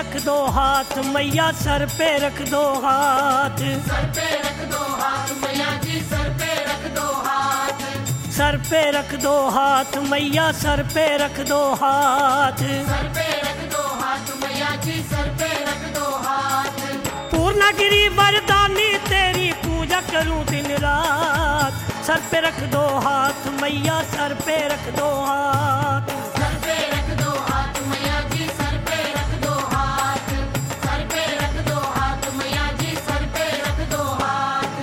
रख दो हाथ मैया, सर पे रख दो हाथ। सर पे रख दो हाथ मैया जी, सर पे रख दो हाथ। सर पे रख दो हाथ मैया, सर पे रख दो हाथ। सर पे रख दो हाथ मैया जी, सर पे रख दो हाथ। पूर्णगिरी वरदानी तेरी पूजा करूं दिन रात। सर पे रख दो हाथ मैया, सर पे रख दो हाथ। सर पे रख दो हाथ मैया जी, सर पे रख दो हाथ। सर पे रख दो हाथ मैया जी, सर पे रख दो हाथ।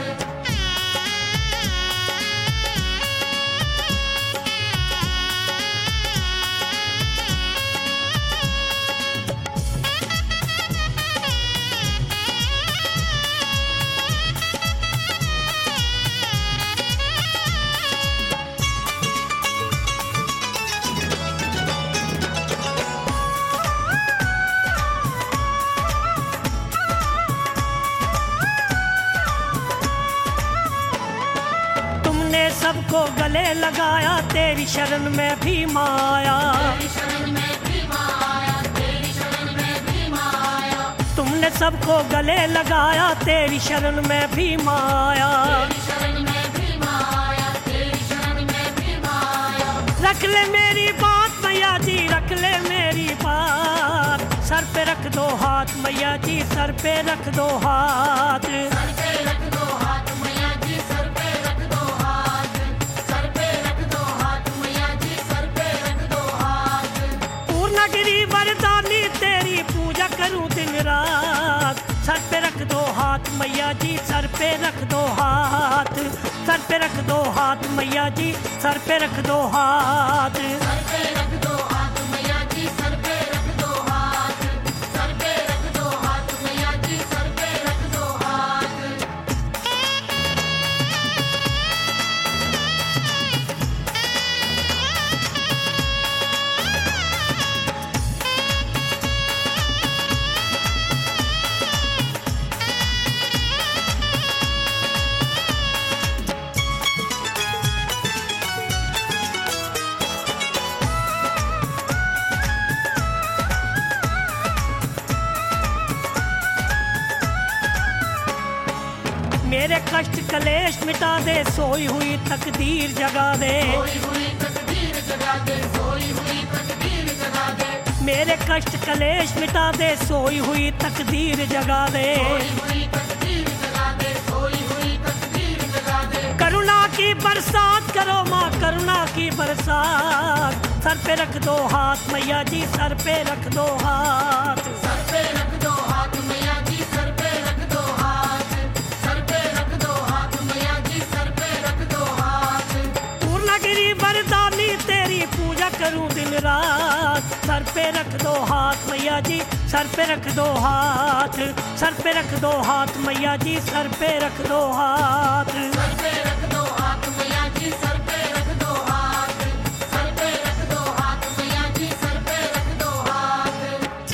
तुमने सबको गले लगाया, तेरी शरण में भी माया। तेरी शरण में भी माया, तेरी शरण में भी माया। तुमने सबको गले लगाया, तेरी शरण में भी माया। तेरी शरण में भी माया, तेरी शरण में भी माया। रख ले मेरी बात मैया जी, रख ले मेरी बात। सर पे रख दो हाथ मैया जी, सर पे रख दो हाथ। सर पे रख दो हाथ मैया जी, सर पे रख दो हाथ। सर पे रख दो हाथ मैया जी, सर पे रख दो हाथ। पूर्णगिरी वरदानी तेरी पूजा करूं दिन रात। सर पे रख दो हाथ मैया जी, सर पे रख दो हाथ। सर पे रख दो हाथ मैया जी, सर पे रख दो हाथ। सर पे रख दो हाथ मैया जी, सर पे रख दो हाथ। सर पे रख दो हाथ मैया जी, सर पे रख दो हाथ। मेरे कष्ट कलेश मिटा दे, सोई हुई तकदीर जगा दे। सोई हुई तकदीर जगा दे, सोई हुई तकदीर जगा दे। मेरे कष्ट कलेश मिटा दे, सोई हुई तकदीर जगा दे। सोई हुई तकदीर जगा दे, सोई हुई तकदीर जगा दे। करुणा की बरसात करो माँ, करुणा की बरसात। सर पे रख दो हाथ मैया जी, सर पे रख दो हाथ। सर पे रख दो हाथ मैया जी, सर पे रख दो हाथ। सर पे रख दो हाथ मैया जी, सर पे रख दो हाथ। पूर्णगिरी वरदानी तेरी पूजा करूं दिन रात। सर पे रख दो हाथ मैया जी, सर पे रख दो हाथ। सर पे रख दो हाथ मैया जी, सर पे रख दो हाथ। सर पे रख दो हाथ मैया जी, सर पे रख दो हाथ। सर पे रख दो हाथ मैया जी, सर पे रख दो हाथ।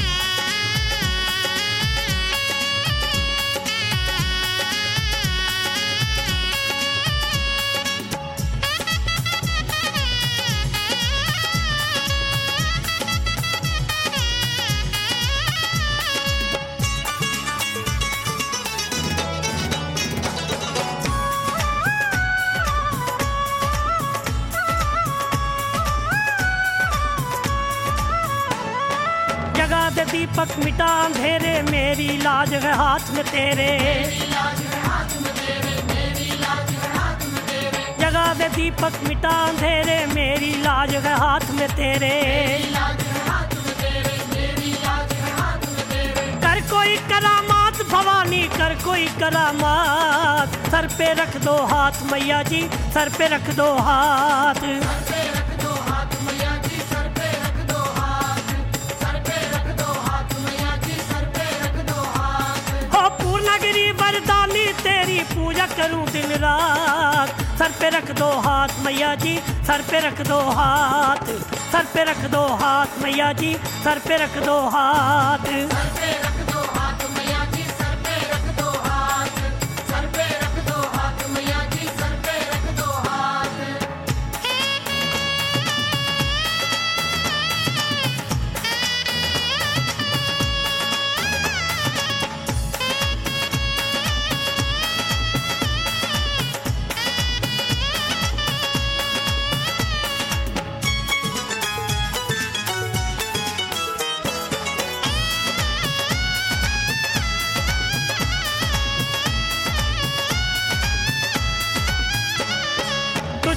जगा दे दीपक मिटा अंधेरे, मेरी लाज है हाथ में तेरे। मेरी लाज है हाथ में तेरे, मेरी लाज है हाथ में तेरे। जगा दे दीपक मिटा अंधेरे, मेरी लाज है हाथ में तेरे। मेरी लाज है हाथ में तेरे, मेरी लाज है हाथ में तेरे। कर कोई करामात भवानी, कर कोई करामात। सर पे रख दो हाथ मैया जी, सर पे रख दो हाथ। सर पे रख दो हाथ मैया जी, सर पे रख दो हाथ। सर पे रख दो हाथ मैया जी, सर पे रख दो हाथ। हो पूर्णगिरी वरदानी तेरी पूजा करूं दिन रात। सर पे रख दो हाथ मैया जी, सर पे रख दो हाथ। सर पे रख दो हाथ मैया जी, सर पे रख दो हाथ। सर पे रख दो हाथ मैया जी, सर पे रख दो हाथ। सर पे रख दो हाथ मैया जी, सर पे रख दो हाथ।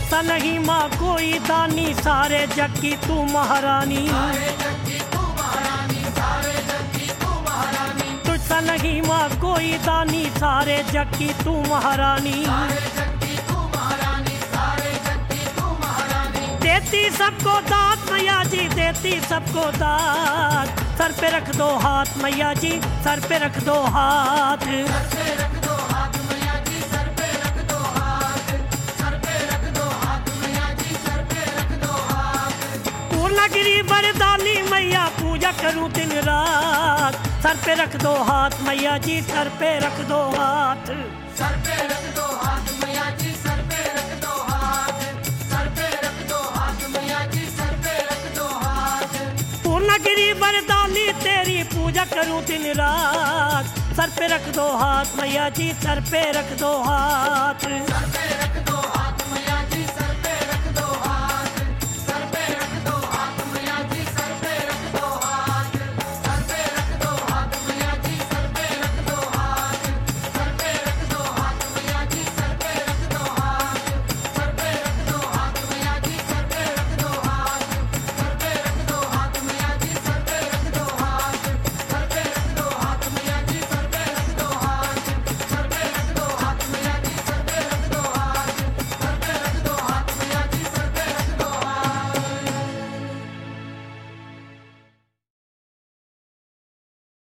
तुझसा नहीं माँ कोई दानी, सारे जग की तू महारानी। सारे जग की तू महारानी, सारे जग की तू महारानी। तुझसा नहीं माँ कोई दानी, सारे जग की तू महारानी। सारे जग की तू महारानी, सारे जग की तू महारानी। देती सबको दात मैया जी, देती सबको दात। सर पे रख दो हाथ मैया जी, सर पे रख दो हाथ। सर पे रख दो हाथ मैया जी, सर पे रख दो हाथ। सर पे रख दो हाथ मैया जी, सर पे रख दो हाथ। पूर्णगिरी वरदानी मैया, पूजा करूं दिन रात। सर पे रख दो हाथ मैया जी, सर पे रख दो हाथ। सर पे रख दो हाथ मैया जी, सर पे रख दो हाथ। सर पे रख दो हाथ मैया जी, सर पे रख दो हाथ। पूर्णगिरी वरदानी तेरी पूजा करूं दिन रात। सर पे रख दो हाथ मैया जी, सर पे रख दो हाथ। सर पे रख दो हाथ